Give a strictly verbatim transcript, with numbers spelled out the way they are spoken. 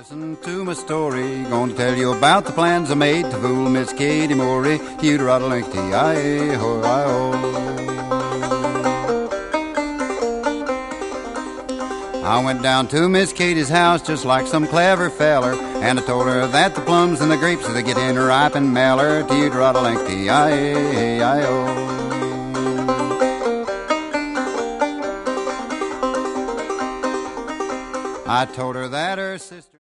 Listen to my story, gonna tell you about the plans I made to fool Miss Katie Morey, Hewdroddle-Inkty-I-O. I went down to Miss Katie's house just like some clever feller, and I told her that the plums and the grapes are getting ripe and meller, Hewdroddle-Inkty-I-O. I told her that her sister